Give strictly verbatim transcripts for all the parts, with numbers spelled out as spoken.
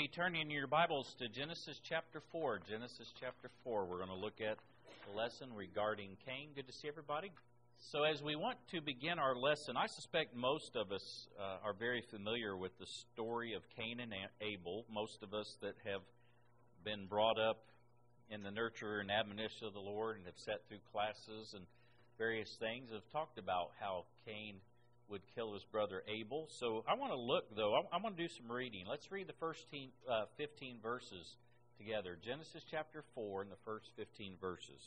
me turning in your Bibles to Genesis chapter four. Genesis chapter four. We're going to look at a lesson regarding Cain. Good to see everybody. So as we want to begin our lesson, I suspect most of us uh, are very familiar with the story of Cain and Abel. Most of us that have been brought up in the nurture and admonition of the Lord and have sat through classes and various things have talked about how Cain would kill his brother Abel. So I want to look, though, I, I want to do some reading. Let's read the first teen, uh, fifteen verses together. Genesis chapter four and the first fifteen verses.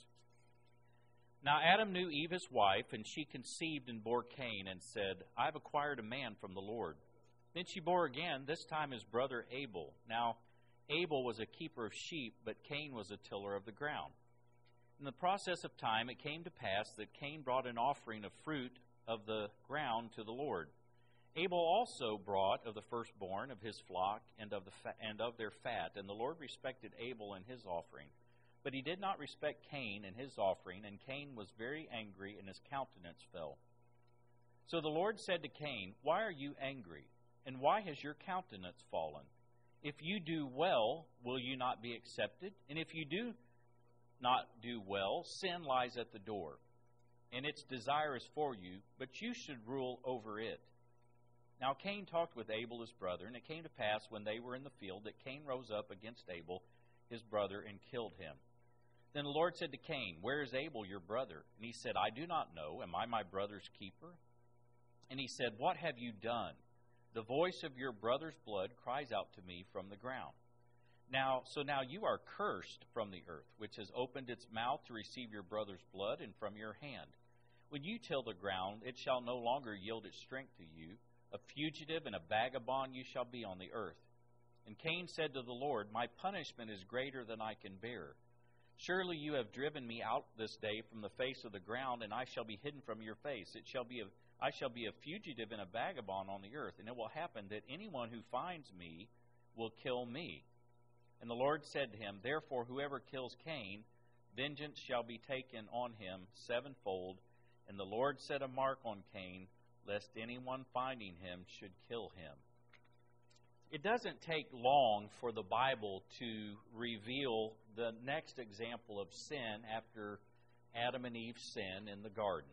Now Adam knew Eve his wife, and she conceived and bore Cain, and said, I have acquired a man from the Lord. Then she bore again, this time his brother Abel. Now Abel was a keeper of sheep, but Cain was a tiller of the ground. In the process of time it came to pass that Cain brought an offering of fruit of the ground to the Lord. Abel also brought of the firstborn of his flock and of the fa- and of their fat, and the Lord respected Abel and his offering. But he did not respect Cain and his offering, and Cain was very angry, and his countenance fell. So the Lord said to Cain, Why are you angry, and why has your countenance fallen? If you do well, will you not be accepted? And if you do not do well, sin lies at the door, and its desire is for you, but you should rule over it. Now Cain talked with Abel his brother, and it came to pass when they were in the field that Cain rose up against Abel his brother and killed him. Then the Lord said to Cain, Where is Abel your brother? And he said, I do not know. Am I my brother's keeper? And he said, What have you done? The voice of your brother's blood cries out to me from the ground. Now, so now you are cursed from the earth, which has opened its mouth to receive your brother's blood, and from your hand. When you till the ground, it shall no longer yield its strength to you. A fugitive and a vagabond you shall be on the earth. And Cain said to the Lord, My punishment is greater than I can bear. Surely you have driven me out this day from the face of the ground, and I shall be hidden from your face. It shall be a, I shall be a fugitive and a vagabond on the earth, and it will happen that anyone who finds me will kill me. And the Lord said to him, Therefore whoever kills Cain, vengeance shall be taken on him sevenfold. And the Lord set a mark on Cain, lest anyone finding him should kill him. It doesn't take long for the Bible to reveal the next example of sin after Adam and Eve's sin in the garden.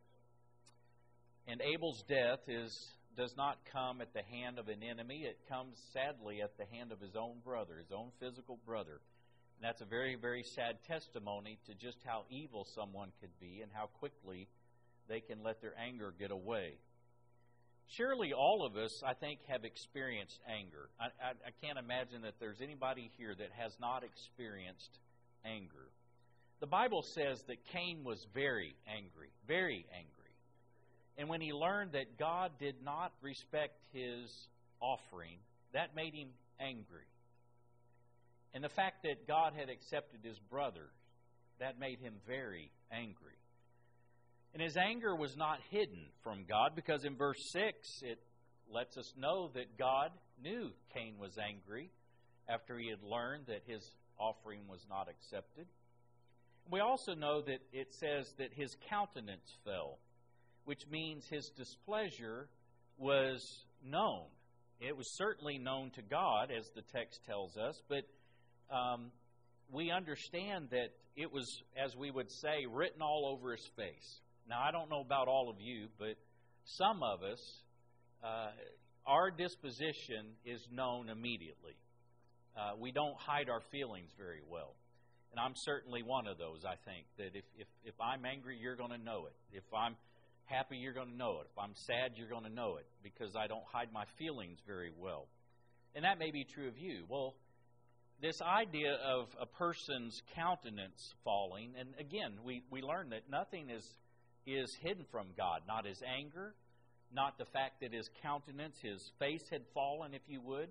And Abel's death is does not come at the hand of an enemy. It comes, sadly, at the hand of his own brother, his own physical brother. And that's a very, very sad testimony to just how evil someone could be and how quickly they can let their anger get away. Surely all of us, I think, have experienced anger. I, I, I can't imagine that there's anybody here that has not experienced anger. The Bible says that Cain was very angry, very angry. And when he learned that God did not respect his offering, that made him angry. And the fact that God had accepted his brothers, that made him very angry. And his anger was not hidden from God, because in verse six it lets us know that God knew Cain was angry after he had learned that his offering was not accepted. We also know that it says that his countenance fell, which means his displeasure was known. It was certainly known to God, as the text tells us, but um, we understand that it was, as we would say, written all over his face. Now, I don't know about all of you, but some of us, uh, our disposition is known immediately. Uh, we don't hide our feelings very well. And I'm certainly one of those, I think, that if, if, if I'm angry, you're going to know it. If I'm happy, you're going to know it. If I'm sad, you're going to know it, because I don't hide my feelings very well. And that may be true of you. Well, this idea of a person's countenance falling, and again, we, we learn that nothing is is hidden from God. Not his anger, not the fact that his countenance, his face had fallen, if you would.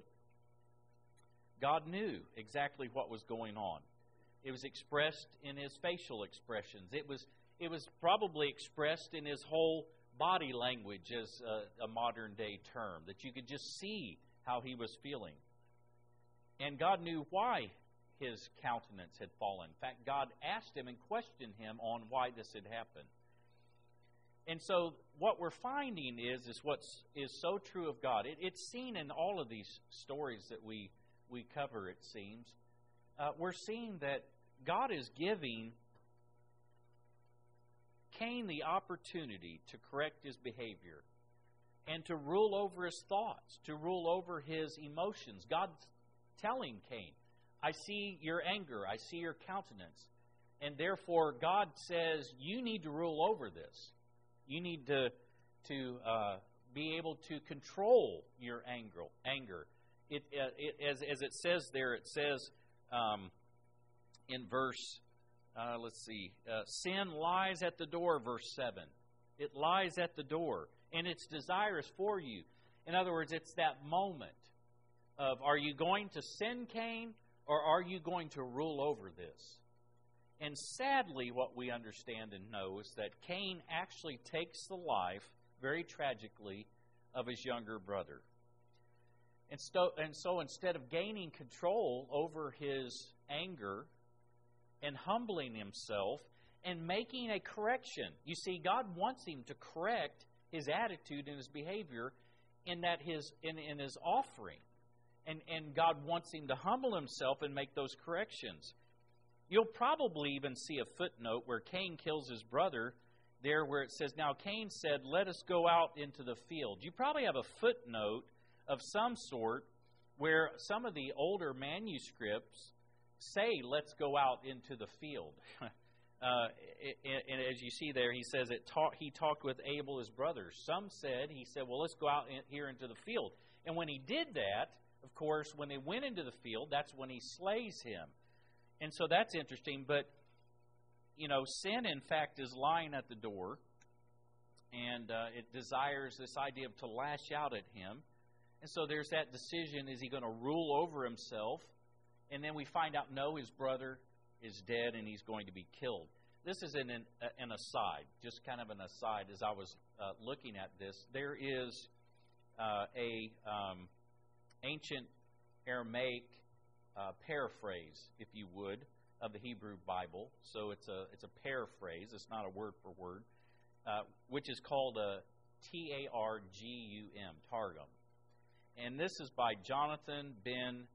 God knew exactly what was going on. It was expressed in his facial expressions. It was it was probably expressed in his whole body language, as a, a modern day term, that you could just see how he was feeling. And God knew why his countenance had fallen. In fact, God asked him and questioned him on why this had happened. And so what we're finding is, is what is so true of God. It, it's seen in all of these stories that we we cover, it seems, uh, we're seeing that God is giving Cain the opportunity to correct his behavior and to rule over his thoughts, to rule over his emotions. God's telling Cain, I see your anger, I see your countenance, and therefore God says you need to rule over this. You need to to uh, be able to control your anger. Anger. It, uh, it as as it says there, it says um, in verse. Uh, let's see. Uh, sin lies at the door, verse seven. It lies at the door, and its desire is for you. In other words, it's that moment of, are you going to sin, Cain, or are you going to rule over this? And sadly, what we understand and know is that Cain actually takes the life, very tragically, of his younger brother. And so, and so instead of gaining control over his anger and humbling himself and making a correction. You see, God wants him to correct his attitude and his behavior in that his in, in his offering. And, and God wants him to humble himself and make those corrections. You'll probably even see a footnote where Cain kills his brother there where it says, now Cain said, let us go out into the field. You probably have a footnote of some sort where some of the older manuscripts say, let's go out into the field. uh, and as you see there, he says it talk, he talked with Abel, his brother. Some said, he said, well, let's go out in, here into the field. And when he did that, of course, when they went into the field, that's when he slays him. And so that's interesting. But, you know, sin, in fact, is lying at the door. And uh, it desires this idea of to lash out at him. And so there's that decision, is he going to rule over himself? And then we find out, no, his brother is dead and he's going to be killed. This is an, an, an aside, just kind of an aside as I was uh, looking at this. There is uh, a um, ancient Aramaic uh, paraphrase, if you would, of the Hebrew Bible. So it's a it's a paraphrase. It's not a word for word, uh, which is called a T A R G U M, Targum. And this is by Jonathan ben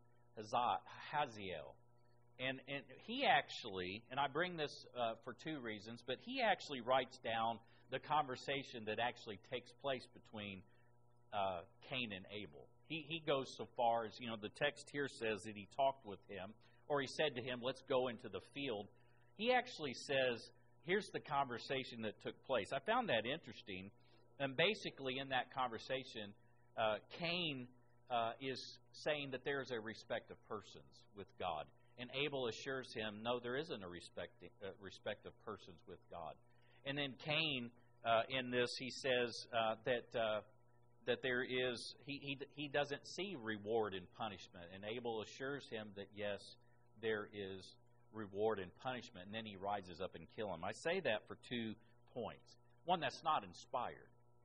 Haziel. And, and he actually, and I bring this uh, for two reasons, but he actually writes down the conversation that actually takes place between uh, Cain and Abel. He, he goes so far as, you know, the text here says that he talked with him, or he said to him, let's go into the field. He actually says, here's the conversation that took place. I found that interesting. And basically in that conversation, uh, Cain uh, is saying that there is a respect of persons with God. And Abel assures him, no, there isn't a respect, uh, respect of persons with God. And then Cain, uh, in this, he says uh, that uh, that there is, he, he he doesn't see reward and punishment. And Abel assures him that, yes, there is reward and punishment. And then he rises up and kills him. I say that for two points. One, that's not inspired.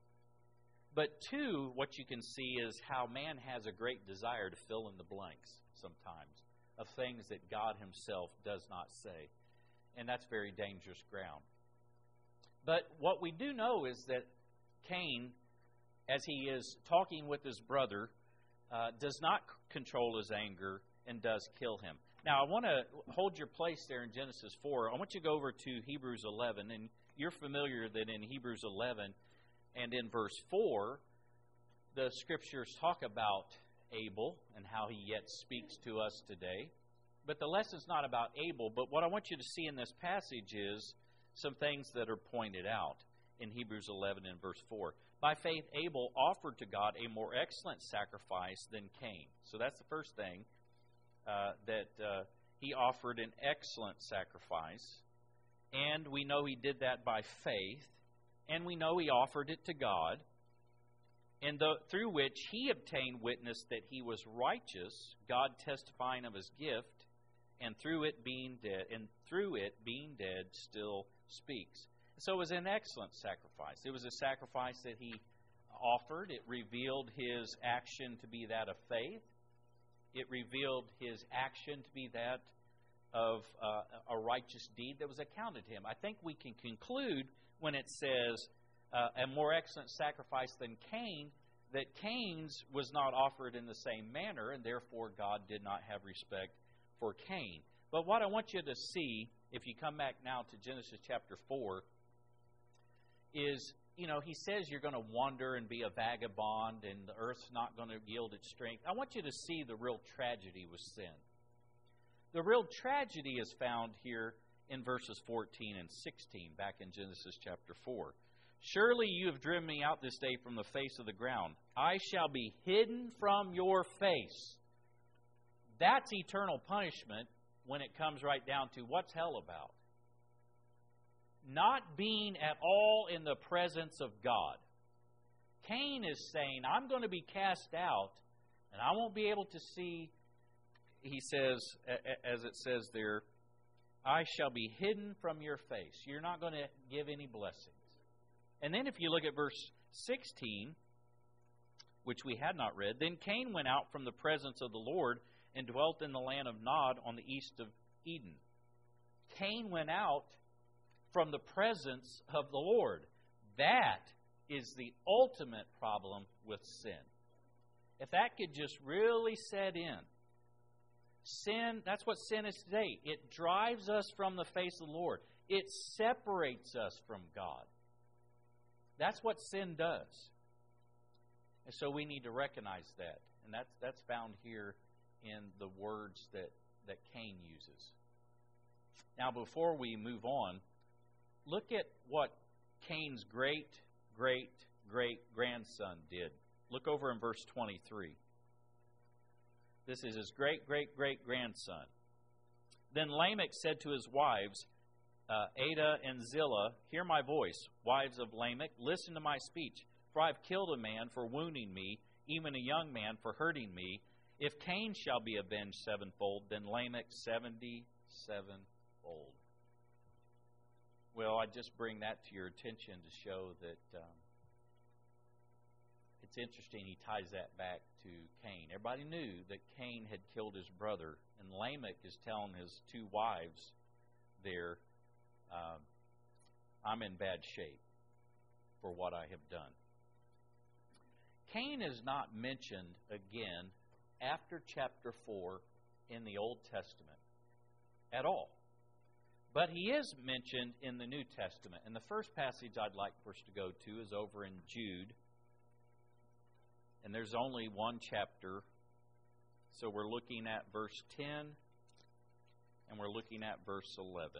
But two, what you can see is how man has a great desire to fill in the blanks sometimes of things that God himself does not say. And that's very dangerous ground. But what we do know is that Cain, as he is talking with his brother, uh, does not c- control his anger and does kill him. Now, I want to hold your place there in Genesis four. I want you to go over to Hebrews eleven. And you're familiar that in Hebrews eleven and in verse four, the Scriptures talk about Abel and how he yet speaks to us today. But the lesson's not about Abel. But what I want you to see in this passage is some things that are pointed out in Hebrews eleven and verse four. By faith, Abel offered to God a more excellent sacrifice than Cain. So that's the first thing, uh, that uh, he offered an excellent sacrifice. And we know he did that by faith. And we know he offered it to God, and the, through which he obtained witness that he was righteous, God testifying of his gift, and through it being dead, and through it being dead still speaks. So it was an excellent sacrifice. It was a sacrifice that he offered. It revealed his action to be that of faith. It revealed his action to be that of uh, a righteous deed that was accounted to him. I think we can conclude when it says uh, a more excellent sacrifice than Cain, that Cain's was not offered in the same manner, and therefore God did not have respect for Cain. But what I want you to see, if you come back now to Genesis chapter four, is, you know, he says you're going to wander and be a vagabond and the earth's not going to yield its strength. I want you to see the real tragedy with sin. The real tragedy is found here in verses fourteen and sixteen, back in Genesis chapter four. Surely you have driven me out this day from the face of the ground. I shall be hidden from your face. That's eternal punishment when it comes right down to what's hell about. Not being at all in the presence of God. Cain is saying, I'm going to be cast out, and I won't be able to see, he says, as it says there, I shall be hidden from your face. You're not going to give any blessings. And then if you look at verse sixteen, which we had not read, then Cain went out from the presence of the Lord and dwelt in the land of Nod on the east of Eden. Cain went out from the presence of the Lord. That is the ultimate problem with sin. If that could just really set in. Sin, that's what sin is today. It drives us from the face of the Lord. It separates us from God. That's what sin does. And so we need to recognize that. And that's that's found here in the words that, that Cain uses. Now, before we move on, look at what Cain's great, great, great grandson did. Look over in verse twenty-three. This is his great, great, great grandson. Then Lamech said to his wives, uh, Adah and Zillah, hear my voice, wives of Lamech, listen to my speech. For I have killed a man for wounding me, even a young man for hurting me. If Cain shall be avenged sevenfold, then Lamech seventy-sevenfold. Well, I just bring that to your attention to show that um, it's interesting he ties that back to Cain. Everybody knew that Cain had killed his brother, and Lamech is telling his two wives there, um, I'm in bad shape for what I have done. Cain is not mentioned again after chapter four in the Old Testament at all. But he is mentioned in the New Testament. And the first passage I'd like for us to go to is over in Jude. And there's only one chapter. So we're looking at verse ten and we're looking at verse eleven.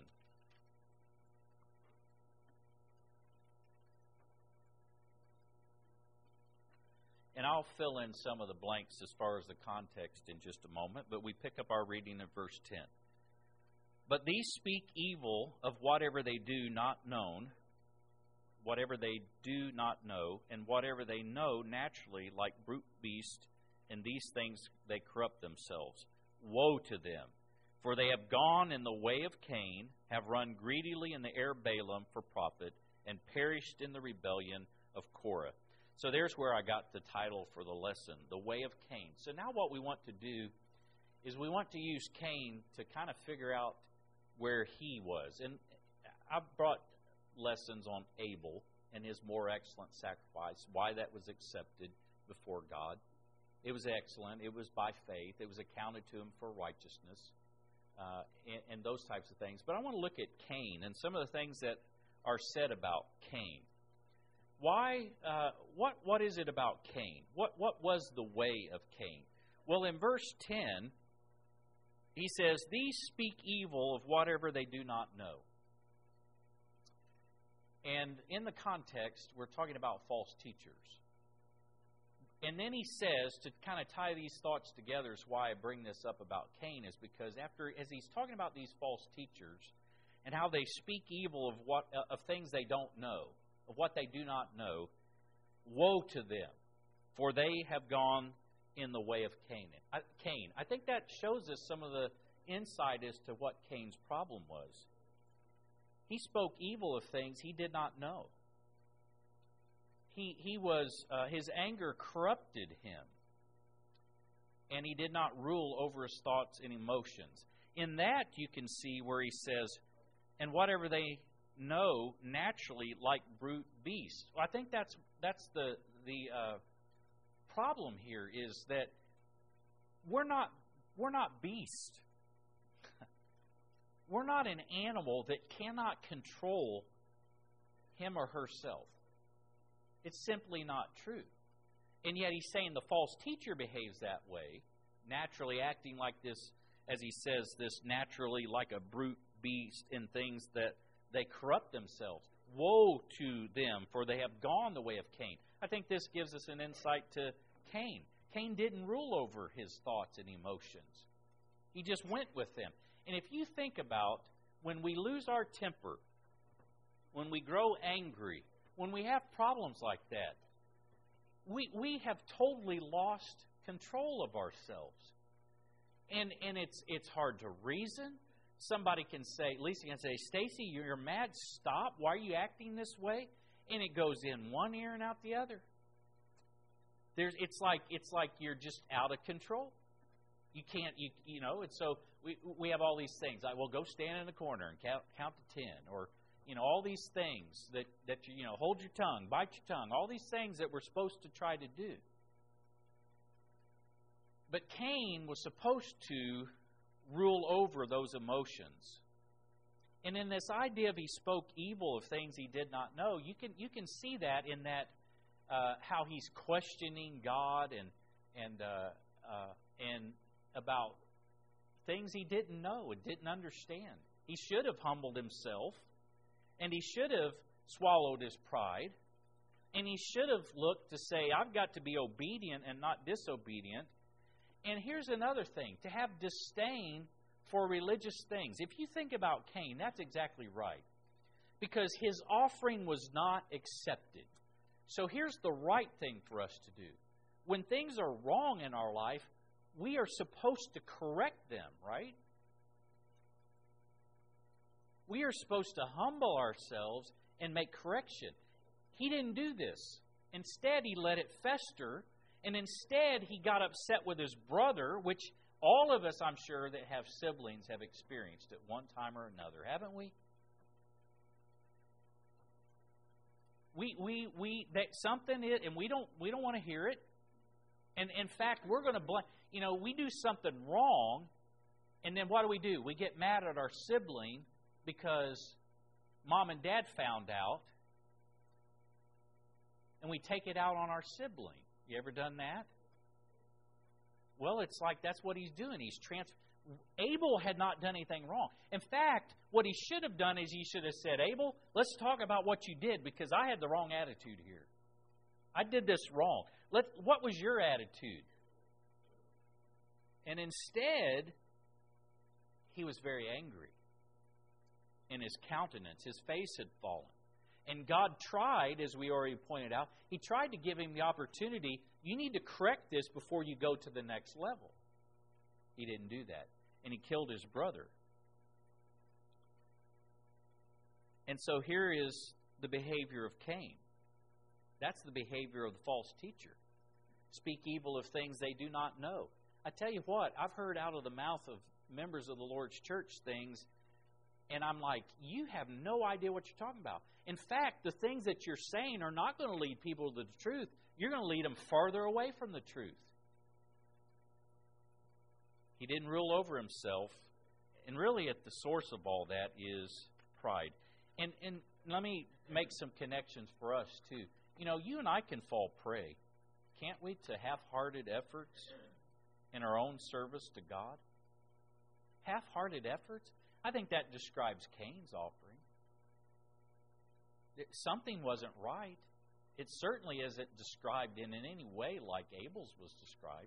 And I'll fill in some of the blanks as far as the context in just a moment, but we pick up our reading in verse ten. But these speak evil of whatever they do not known, whatever they do not know, and whatever they know naturally, like brute beasts, in these things they corrupt themselves. Woe to them! For they have gone in the way of Cain, have run greedily in the heir of Balaam for profit, and perished in the rebellion of Korah. So there's where I got the title for the lesson, The Way of Cain. So now what we want to do is we want to use Cain to kind of figure out where he was. And I brought lessons on Abel and his more excellent sacrifice, why that was accepted before God. It was excellent. It was by faith. It was accounted to him for righteousness, uh, and, and those types of things. But I want to look at Cain and some of the things that are said about Cain. Why? Uh, what? What is it about Cain? What? What was the way of Cain? Well, in verse ten, he says, "These speak evil of whatever they do not know." And in the context, we're talking about false teachers. And then he says, to kind of tie these thoughts together, is why I bring this up about Cain, is because after, as he's talking about these false teachers and how they speak evil of what of things they don't know, of what they do not know, woe to them, for they have gone in the way of Cain. I, Cain. I think that shows us some of the insight as to what Cain's problem was. He spoke evil of things he did not know. He he was uh, his anger corrupted him, and he did not rule over his thoughts and emotions. In that, you can see where he says, "And whatever they know naturally, like brute beasts." Well, I think that's that's the the uh, problem here is that we're not we're not beasts. We're not an animal that cannot control him or herself. It's simply not true. And yet he's saying the false teacher behaves that way, naturally acting like this, as he says, this naturally like a brute beast in things that they corrupt themselves. Woe to them, for they have gone the way of Cain. I think this gives us an insight to Cain. Cain didn't rule over his thoughts and emotions. He just went with them. And if you think about when we lose our temper, when we grow angry, when we have problems like that, we we have totally lost control of ourselves. And and it's it's hard to reason. Somebody can say, Lisa can say, Stacy, you're mad, stop. Why are you acting this way? And it goes in one ear and out the other. There's it's like it's like you're just out of control. You can't, you you know, and so we we have all these things. I will go stand in the corner and count count to ten, or you know, all these things that that you you know, hold your tongue, bite your tongue, all these things that we're supposed to try to do. But Cain was supposed to rule over those emotions, and in this idea of he spoke evil of things he did not know, you can you can see that in that uh, how he's questioning God and and uh, uh, and about things he didn't know and didn't understand. He should have humbled himself, and he should have swallowed his pride, and he should have looked to say, I've got to be obedient and not disobedient. And here's another thing, to have disdain for religious things. If you think about Cain, that's exactly right, because his offering was not accepted. So here's the right thing for us to do. When things are wrong in our life, we are supposed to correct them, right? We are supposed to humble ourselves and make correction. He didn't do this. Instead, he let it fester, and instead he got upset with his brother, which all of us, I'm sure, that have siblings have experienced at one time or another, haven't we? We we we that something is, and we don't we don't want to hear it. And in fact, we're going to blame. You know, we do something wrong, and then what do we do? We get mad at our sibling because mom and dad found out, and we take it out on our sibling. You ever done that? Well, it's like that's what he's doing. He's trans. Abel had not done anything wrong. In fact, what he should have done is he should have said, Abel, let's talk about what you did, because I had the wrong attitude here. I did this wrong. Let, what was your attitude? And instead, he was very angry. In his countenance, his face had fallen. And God tried, as we already pointed out, He tried to give him the opportunity, you need to correct this before you go to the next level. He didn't do that. And he killed his brother. And so here is the behavior of Cain. That's the behavior of the false teacher. Speak evil of things they do not know. I tell you what, I've heard out of the mouth of members of the Lord's church things, and I'm like, you have no idea what you're talking about. In fact, the things that you're saying are not going to lead people to the truth. You're going to lead them farther away from the truth. He didn't rule over himself. And really at the source of all that is pride. And, and let me make some connections for us too. You know, you and I can fall prey, can't we, to half-hearted efforts in our own service to God? Half-hearted efforts? I think that describes Cain's offering. Something wasn't right. It certainly isn't described in, in any way like Abel's was described.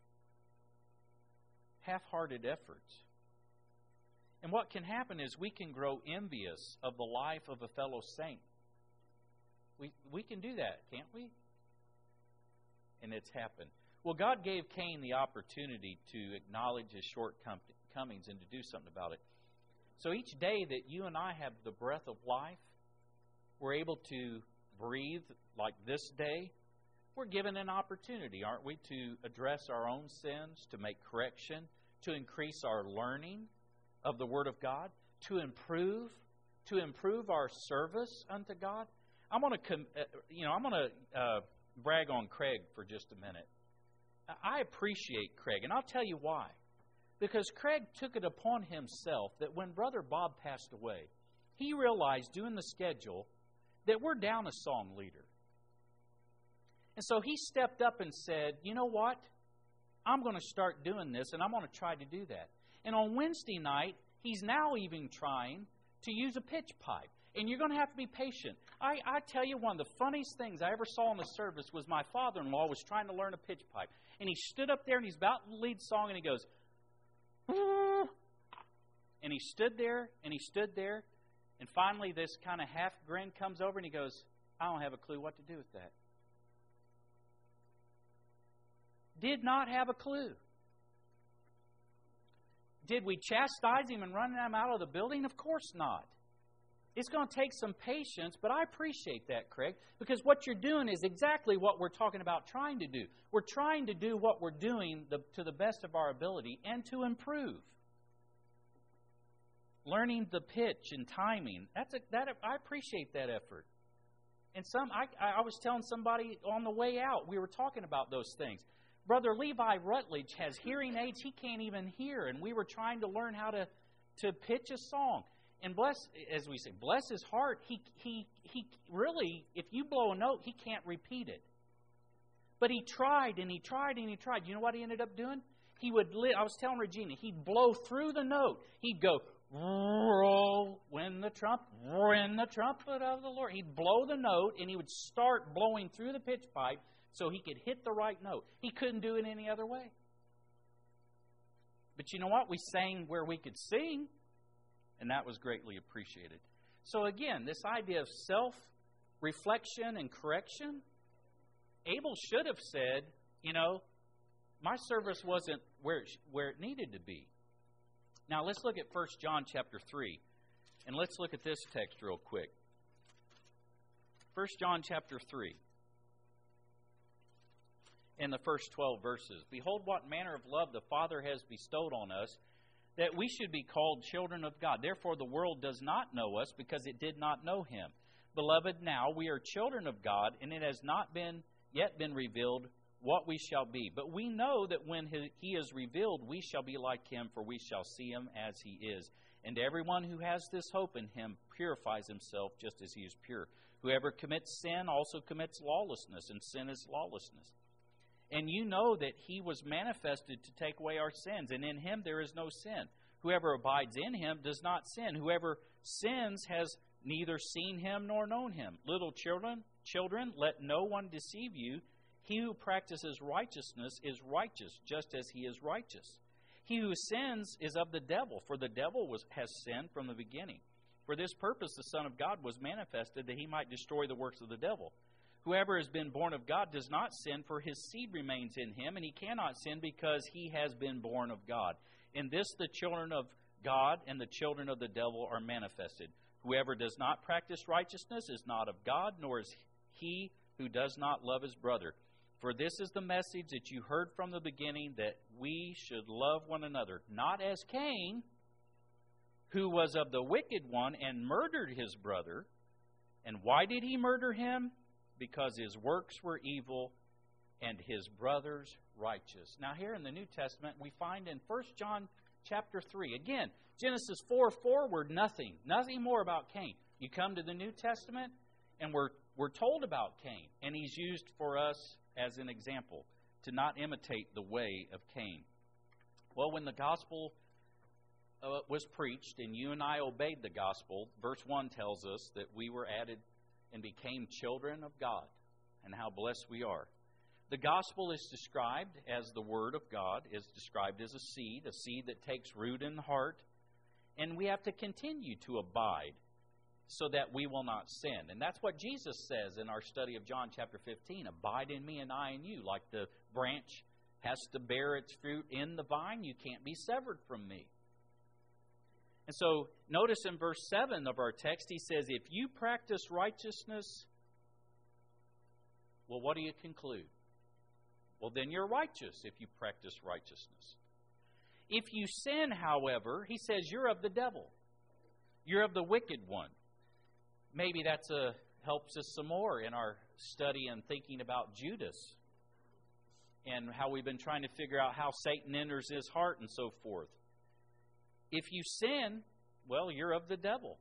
Half-hearted efforts. And what can happen is we can grow envious of the life of a fellow saint. We we can do that, can't we? And it's happened. Well, God gave Cain the opportunity to acknowledge his shortcomings and to do something about it. So each day that you and I have the breath of life, we're able to breathe like this day, we're given an opportunity, aren't we, to address our own sins, to make correction, to increase our learning of the Word of God, to improve, to improve our service unto God. I'm going to, you know, I'm going to uh, brag on Craig for just a minute. I appreciate Craig, and I'll tell you why. Because Craig took it upon himself that when Brother Bob passed away, he realized doing the schedule that we're down a song leader. And so he stepped up and said, you know what? I'm going to start doing this, and I'm going to try to do that. And on Wednesday night, he's now even trying to use a pitch pipe. And you're going to have to be patient. I, I tell you, one of the funniest things I ever saw in the service was my father-in-law was trying to learn a pitch pipe. And he stood up there, and he's about to lead song, and he goes, "Ooh." And he stood there, and he stood there, and finally this kind of half grin comes over, and he goes, I don't have a clue what to do with that. Did not have a clue. Did we chastise him and run him out of the building? Of course not. It's going to take some patience, but I appreciate that, Craig, because what you're doing is exactly what we're talking about trying to do. We're trying to do what we're doing the, to the best of our ability and to improve. Learning the pitch and timing, that's a, that I appreciate that effort. And some, I, I was telling somebody on the way out, we were talking about those things. Brother Levi Rutledge has hearing aids he can't even hear, and we were trying to learn how to, to pitch a song. And bless, as we say, bless his heart, he, he, he really, if you blow a note, he can't repeat it. But he tried, and he tried, and he tried. You know what he ended up doing? He would, I was telling Regina, he'd blow through the note. He'd go, roll, when the trumpet, when the trumpet of the Lord. He'd blow the note, and he would start blowing through the pitch pipe so he could hit the right note. He couldn't do it any other way. But you know what? We sang where we could sing, and that was greatly appreciated. So again, this idea of self-reflection and correction, Abel should have said, you know, my service wasn't where it, where it needed to be. Now let's look at First John chapter three, and let's look at this text real quick. First John chapter three. In the first twelve verses. Behold, what manner of love the Father has bestowed on us, that we should be called children of God. Therefore the world does not know us, because it did not know Him. Beloved, now we are children of God, and it has not been yet been revealed what we shall be. But we know that when He is revealed, we shall be like Him, for we shall see Him as He is. And everyone who has this hope in Him purifies himself just as He is pure. Whoever commits sin also commits lawlessness, and sin is lawlessness. And you know that He was manifested to take away our sins, and in Him there is no sin. Whoever abides in Him does not sin. Whoever sins has neither seen Him nor known Him. Little children, children, let no one deceive you. He who practices righteousness is righteous, just as he is righteous. He who sins is of the devil, for the devil was, has sinned from the beginning. For this purpose the Son of God was manifested, that He might destroy the works of the devil. Whoever has been born of God does not sin, for his seed remains in him, and he cannot sin because he has been born of God. In this the children of God and the children of the devil are manifested. Whoever does not practice righteousness is not of God, nor is he who does not love his brother. For this is the message that you heard from the beginning, that we should love one another, not as Cain, who was of the wicked one and murdered his brother. And why did he murder him? Because his works were evil and his brothers righteous. Now here in the New Testament, we find in First John chapter three, again, Genesis four forward, nothing, nothing more about Cain. You come to the New Testament, and we're, we're told about Cain, and he's used for us as an example to not imitate the way of Cain. Well, when the gospel uh, was preached and you and I obeyed the gospel, verse one tells us that we were added and became children of God, and how blessed we are. The gospel is described as the Word of God, is described as a seed, a seed that takes root in the heart, and we have to continue to abide so that we will not sin. And that's what Jesus says in our study of John chapter fifteen, abide in me and I in you. Like the branch has to bear its fruit in the vine, you can't be severed from me. And so, notice in verse seven of our text, he says, if you practice righteousness, well, what do you conclude? Well, then you're righteous if you practice righteousness. If you sin, however, he says, you're of the devil. You're of the wicked one. Maybe that's a helps us some more in our study and thinking about Judas. and how we've been trying to figure out how Satan enters his heart and so forth. If you sin, well, you're of the devil.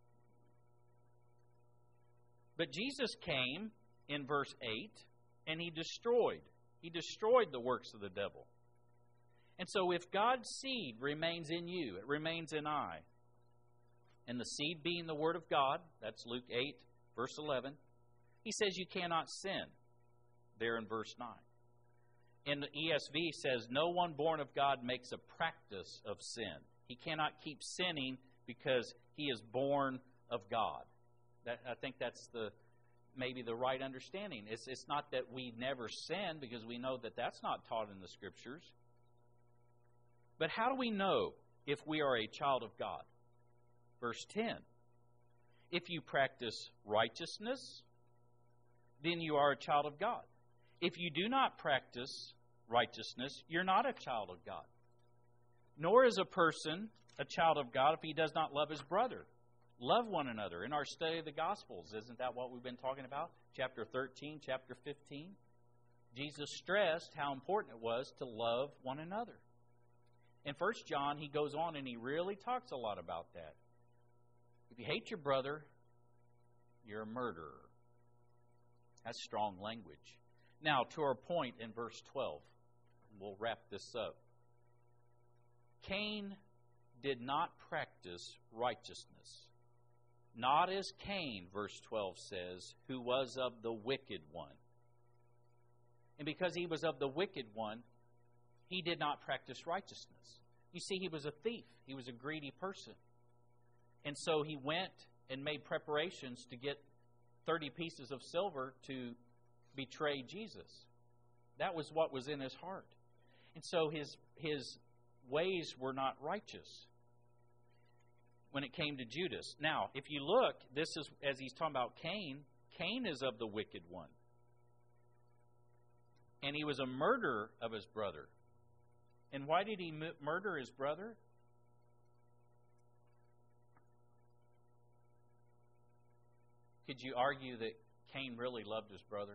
But Jesus came in verse eight, and He destroyed. He destroyed the works of the devil. And so if God's seed remains in you, it remains in I, and the seed being the Word of God, that's Luke eight, verse eleven, He says you cannot sin, there in verse nine. And the E S V says, no one born of God makes a practice of sin. He cannot keep sinning because he is born of God. That, I think that's the maybe the right understanding. It's, it's not that we never sin, because we know that that's not taught in the Scriptures. But how do we know if we are a child of God? Verse ten. If you practice righteousness, then you are a child of God. If you do not practice righteousness, you're not a child of God. Nor is a person a child of God if he does not love his brother. Love one another. In our study of the Gospels, isn't that what we've been talking about? Chapter thirteen, chapter fifteen. Jesus stressed how important it was to love one another. In First John, he goes on and he really talks a lot about that. If you hate your brother, you're a murderer. That's strong language. Now, to our point in verse twelve, we'll wrap this up. Cain did not practice righteousness. Not as Cain, verse twelve says, who was of the wicked one. And because he was of the wicked one, he did not practice righteousness. You see, he was a thief. He was a greedy person. And so he went and made preparations to get thirty pieces of silver to betray Jesus. That was what was in his heart. And so his his ways were not righteous when it came to Judas. Now, if you look, this is, as he's talking about Cain, Cain is of the wicked one. And he was a murderer of his brother. And why did he m- murder his brother? Could you argue that Cain really loved his brother?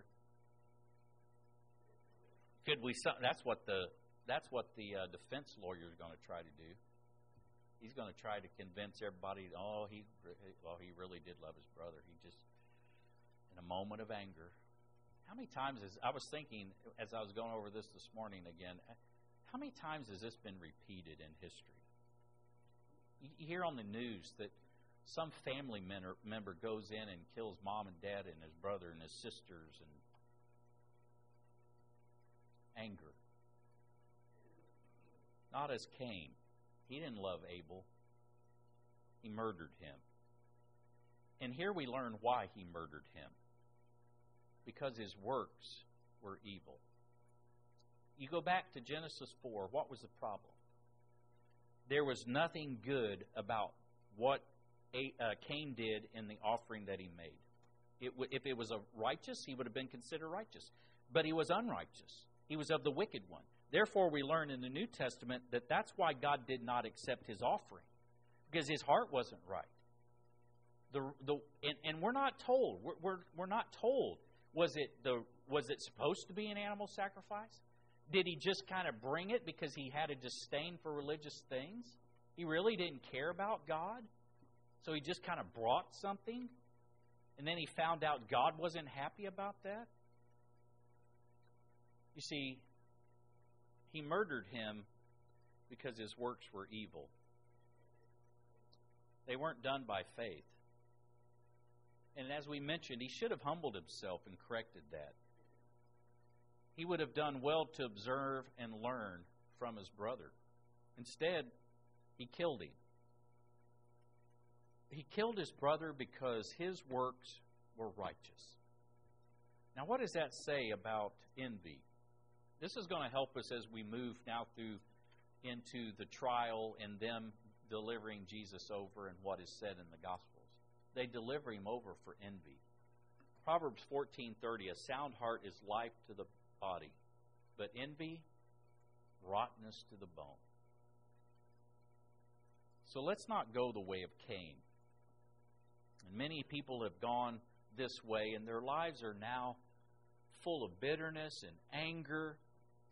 Could we? That's what the that's what the uh, defense lawyer is going to try to do. He's going to try to convince everybody, oh, he well, he really did love his brother. He just, in a moment of anger. How many times is I was thinking as I was going over this this morning again? How many times has this been repeated in history? You, you hear on the news that some family member, member goes in and kills mom and dad and his brother and his sisters, and anger. Not as Cain. He didn't love Abel. He murdered him. And here we learn why he murdered him. Because his works were evil. You go back to Genesis four, what was the problem? There was nothing good about what Cain did in the offering that he made. It w- if it was a righteous, he would have been considered righteous. But he was unrighteous. He was of the wicked one. Therefore, we learn in the New Testament that that's why God did not accept his offering. Because his heart wasn't right. The the and, and we're not told. We're, we're we're not told. Was it the was it supposed to be an animal sacrifice? Did he just kind of bring it because he had a disdain for religious things? He really didn't care about God? So he just kind of brought something? And then he found out God wasn't happy about that? You see, he murdered him because his works were evil. They weren't done by faith. And as we mentioned, he should have humbled himself and corrected that. He would have done well to observe and learn from his brother. Instead, he killed him. He killed his brother because his works were righteous. Now, what does that say about envy? This is going to help us as we move now through into the trial and them delivering Jesus over and what is said in the Gospels. They deliver him over for envy. Proverbs fourteen thirty, a sound heart is life to the body, but envy, rottenness to the bone. So let's not go the way of Cain. And many people have gone this way, and their lives are now full of bitterness and anger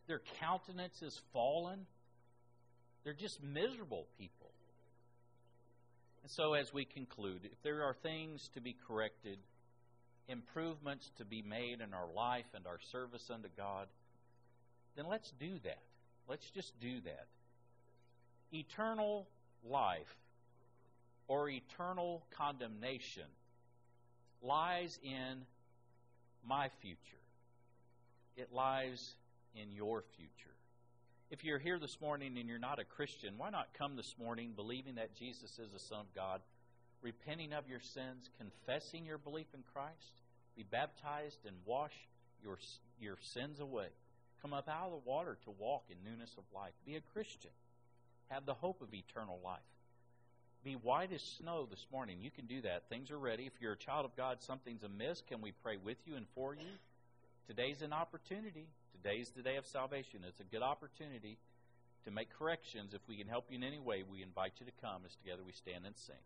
Their countenance is fallen. They're just miserable people. And so as we conclude, if there are things to be corrected, improvements to be made in our life and our service unto God, then let's do that. Let's just do that. Eternal life or eternal condemnation lies in my future. It lies in your future. If you're here this morning and you're not a Christian, why not come this morning believing that Jesus is the Son of God, repenting of your sins, confessing your belief in Christ, be baptized and wash your, your sins away. Come up out of the water to walk in newness of life. Be a Christian. Have the hope of eternal life. Be white as snow this morning. You can do that. Things are ready. If you're a child of God, something's amiss, can we pray with you and for you? Today's an opportunity. Today's the day of salvation. It's a good opportunity to make corrections. If we can help you in any way, we invite you to come as together we stand and sing.